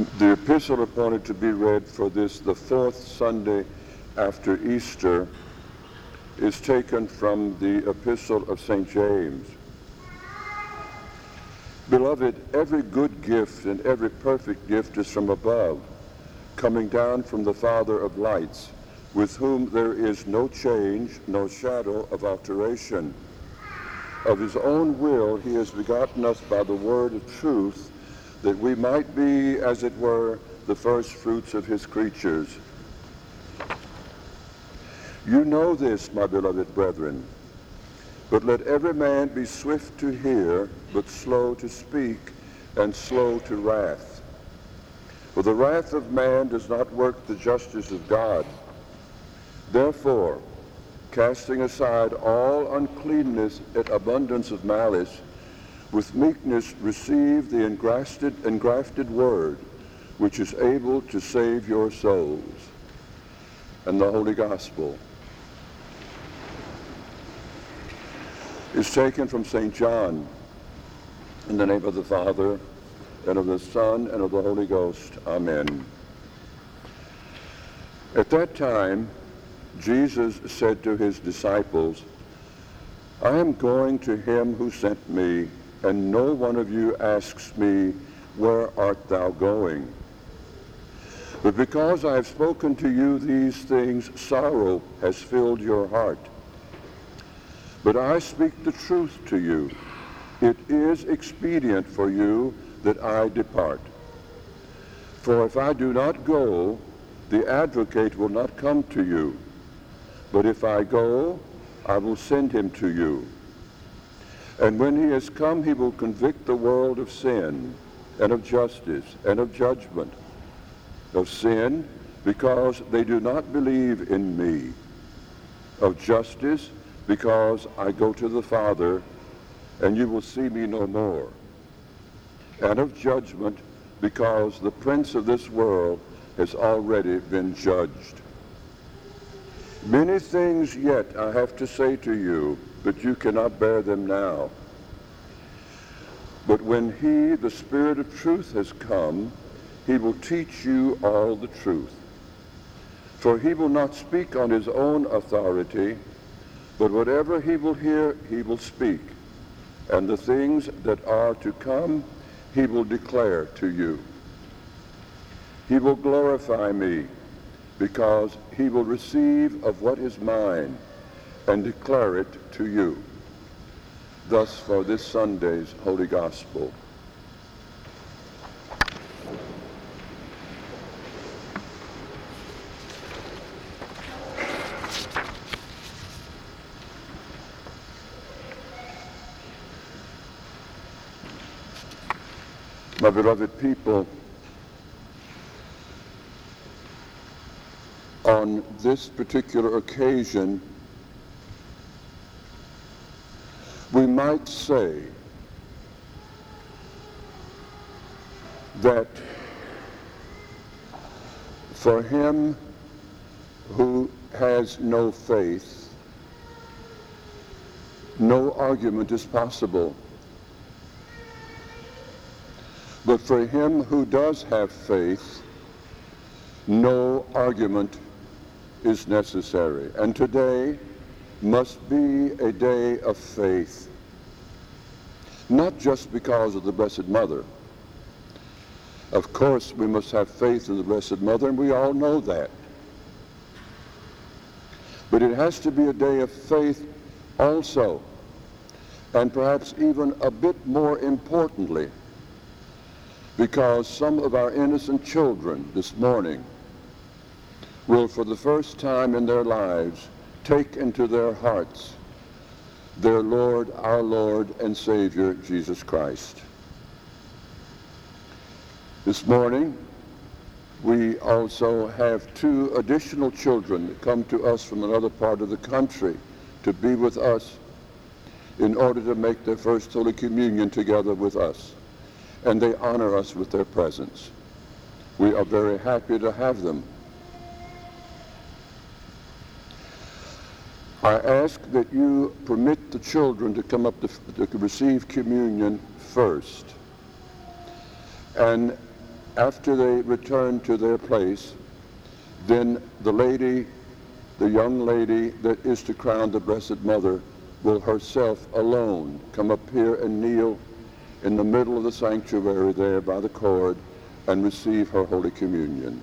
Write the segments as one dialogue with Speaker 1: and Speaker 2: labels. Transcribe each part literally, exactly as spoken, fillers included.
Speaker 1: The epistle appointed to be read for this, the fourth Sunday after Easter, is taken from the epistle of Saint James. Beloved, every good gift and every perfect gift is from above, coming down from the Father of lights, with whom there is no change, no shadow of alteration. Of his own will he has begotten us by the word of truth, that we might be, as it were, the first fruits of his creatures. You know this, my beloved brethren, but let every man be swift to hear, but slow to speak, and slow to wrath. For the wrath of man does not work the justice of God. Therefore, casting aside all uncleanness and abundance of malice, with meekness receive the engrafted, engrafted word, which is able to save your souls. And the Holy Gospel is taken from Saint John. In the name of the Father, and of the Son, and of the Holy Ghost. Amen. At that time, Jesus said to his disciples, I am going to him who sent me, and no one of you asks me, where art thou going? But because I have spoken to you these things, sorrow has filled your heart. But I speak the truth to you. It is expedient for you that I depart. For if I do not go, the advocate will not come to you. But if I go, I will send him to you. And when he has come, he will convict the world of sin, and of justice, and of judgment. Of sin, because they do not believe in me. Of justice, because I go to the Father, and you will see me no more. And of judgment, because the prince of this world has already been judged. Many things yet I have to say to you, but you cannot bear them now. But when he, the Spirit of truth, has come, he will teach you all the truth. For he will not speak on his own authority, but whatever he will hear, he will speak. And the things that are to come, he will declare to you. He will glorify me, because he will receive of what is mine, and declare it to you. Thus for this Sunday's Holy Gospel. My beloved people, on this particular occasion, we might say that for him who has no faith, no argument is possible. But for him who does have faith, no argument is necessary. And today must be a day of faith, not just because of the Blessed Mother. Of course, we must have faith in the Blessed Mother, and we all know that. But it has to be a day of faith also, and perhaps even a bit more importantly, because some of our innocent children this morning will, for the first time in their lives, take into their hearts their Lord, our Lord and Savior, Jesus Christ. This morning, we also have two additional children that come to us from another part of the country to be with us in order to make their first Holy Communion together with us. And they honor us with their presence. We are very happy to have them. I ask that you permit the children to come up to, to receive communion first. And after they return to their place, then the lady, the young lady that is to crown the Blessed Mother, will herself alone come up here and kneel in the middle of the sanctuary there by the cord and receive her Holy Communion.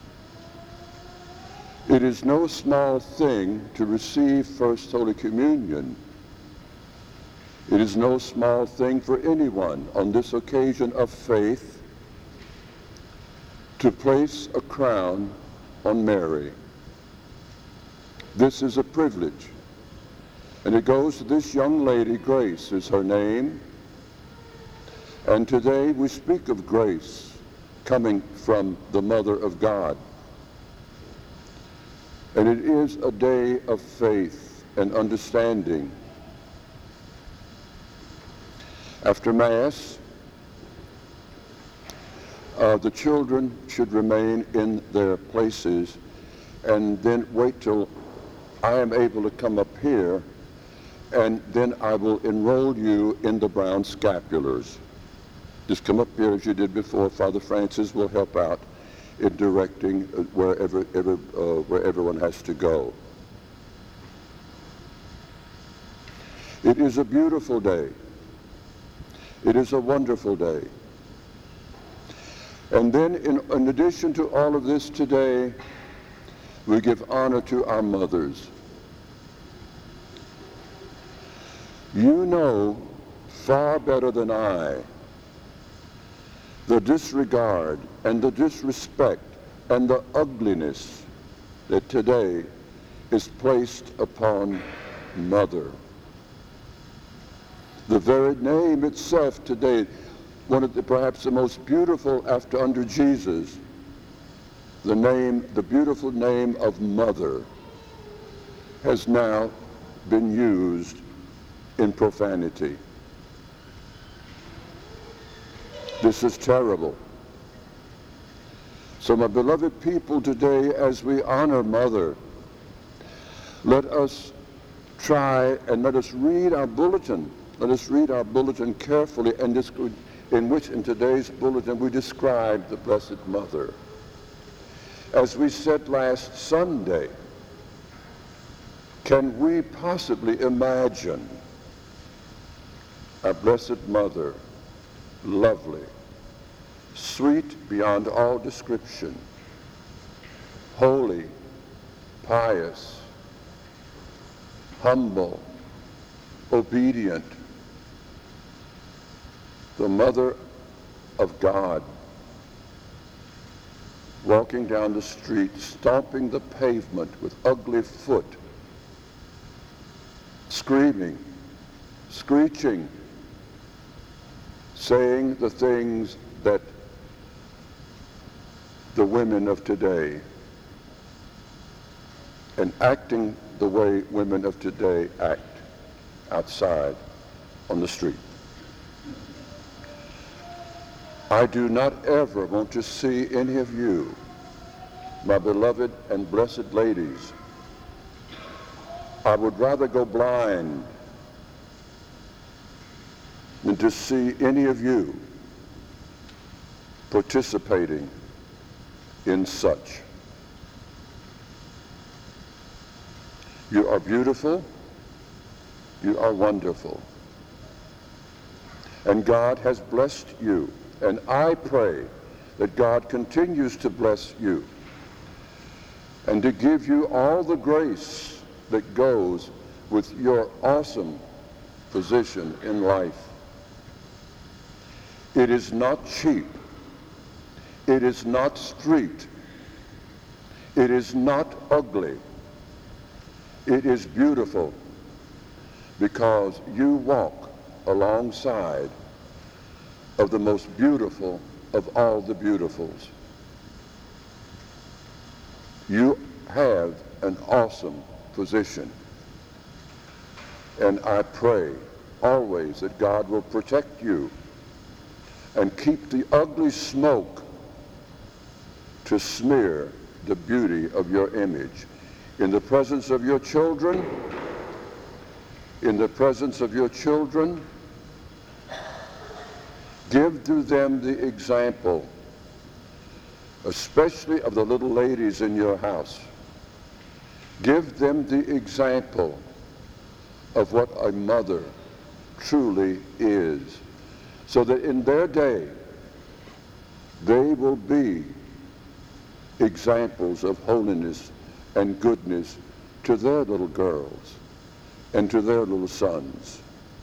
Speaker 1: It is no small thing to receive First Holy Communion. It is no small thing for anyone on this occasion of faith to place a crown on Mary. This is a privilege. And it goes to this young lady. Grace is her name. And today we speak of grace coming from the Mother of God. And it is a day of faith and understanding. After Mass, uh, the children should remain in their places and then wait till I am able to come up here, and then I will enroll you in the brown scapulars. Just come up here as you did before. Father Francis will help out in directing wherever, ever, uh, where everyone has to go. It is a beautiful day. It is a wonderful day. And then in, in addition to all of this today, we give honor to our mothers. You know far better than I the disregard and the disrespect and the ugliness that today is placed upon mother. The very name itself today, one of the perhaps the most beautiful after under Jesus, the name, the beautiful name of mother, has now been used in profanity. This is terrible. So my beloved people, today as we honor Mother, let us try and let us read our bulletin. Let us read our bulletin carefully, and this, in which in today's bulletin we describe the Blessed Mother. As we said last Sunday, can we possibly imagine a Blessed Mother, lovely, sweet beyond all description, holy, pious, humble, obedient, the Mother of God, walking down the street, stomping the pavement with ugly foot, screaming, screeching, saying the things that the women of today, and acting the way women of today act outside on the street. I do not ever want to see any of you, my beloved and blessed ladies. I would rather go blind than to see any of you participating in such. You are beautiful. You are wonderful. And God has blessed you. And I pray that God continues to bless you and to give you all the grace that goes with your awesome position in life. It is not cheap. It is not street. It is not ugly. It is beautiful because you walk alongside of the most beautiful of all the beautifuls. You have an awesome position. And I pray always that God will protect you and keep the ugly smoke to smear the beauty of your image. In the presence of your children, in the presence of your children, give to them the example especially of the little ladies in your house. Give them the example of what a mother truly is, so that in their day they will be examples of holiness and goodness to their little girls and to their little sons.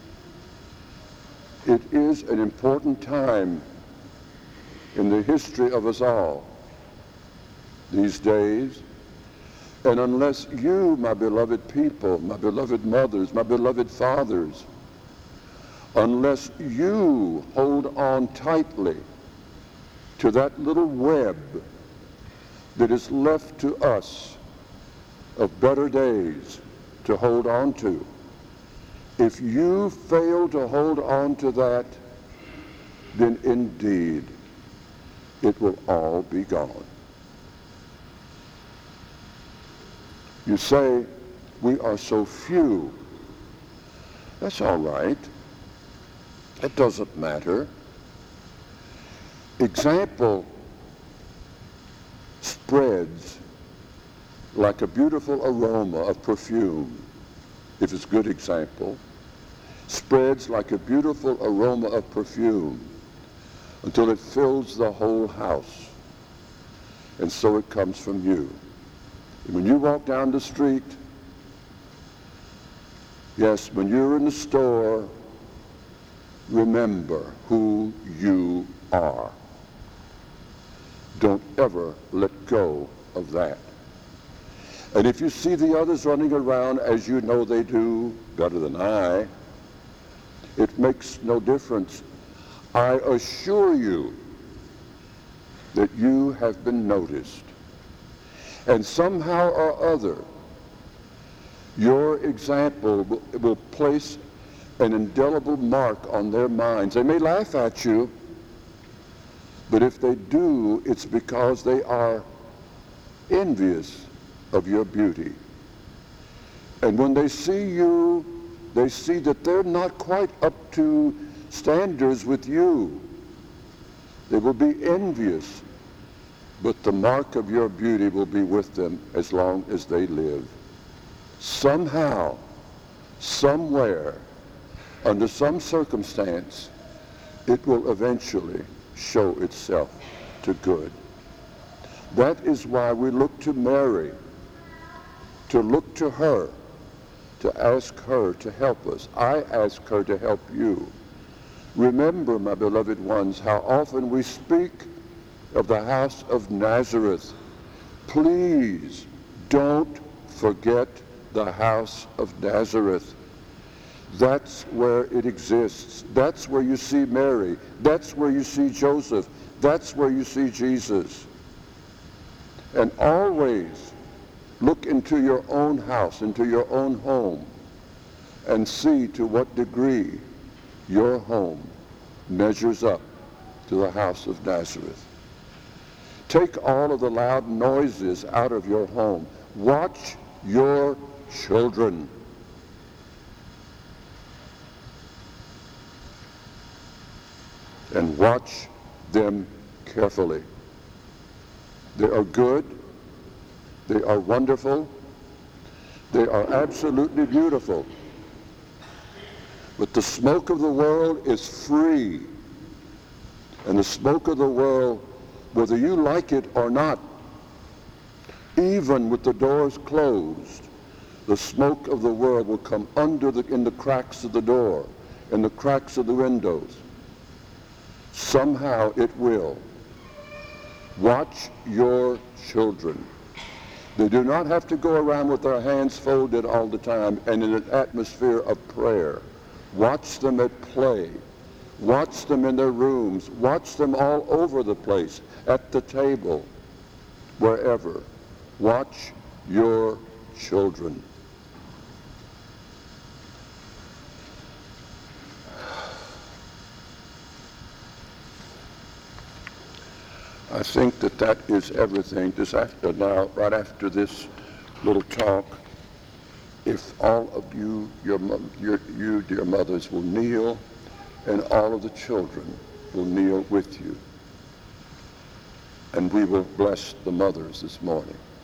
Speaker 1: It is an important time in the history of us all these days, and unless you, my beloved people, my beloved mothers, my beloved fathers, unless you hold on tightly to that little web that is left to us of better days to hold on to, if you fail to hold on to that, then indeed it will all be gone. You say, we are so few. That's all right. It doesn't matter. Example spreads like a beautiful aroma of perfume, if it's good example, spreads like a beautiful aroma of perfume until it fills the whole house. And so it comes from you. And when you walk down the street, yes, when you're in the store, remember who you are. Don't ever let go of that. And if you see the others running around as you know they do, better than I, it makes no difference. I assure you that you have been noticed. And somehow or other, your example will, will place an indelible mark on their minds. They may laugh at you, but if they do, it's because they are envious of your beauty. And when they see you, they see that they're not quite up to standards with you. They will be envious, but the mark of your beauty will be with them as long as they live. Somehow, somewhere, under some circumstance, it will eventually show itself to good. That is why we look to Mary, to look to her, to ask her to help us. I ask her to help you. Remember, my beloved ones, how often we speak of the house of Nazareth. Please don't forget the house of Nazareth. That's where it exists. That's where you see Mary. That's where you see Joseph. That's where you see Jesus. And always look into your own house, into your own home, and see to what degree your home measures up to the house of Nazareth. Take all of the loud noises out of your home. Watch your children. And watch them carefully. They are good. They are wonderful. They are absolutely beautiful. But the smoke of the world is free. And the smoke of the world, whether you like it or not, even with the doors closed, the smoke of the world will come under the, in the cracks of the door, in the cracks of the windows. Somehow it will. Watch your children. They do not have to go around with their hands folded all the time and in an atmosphere of prayer. Watch them at play. Watch them in their rooms. Watch them all over the place, at the table, wherever. Watch your children. I think that that is everything. This after now, right after this little talk, if all of you, your, your, you dear mothers, will kneel, and all of the children will kneel with you. And we will bless the mothers this morning.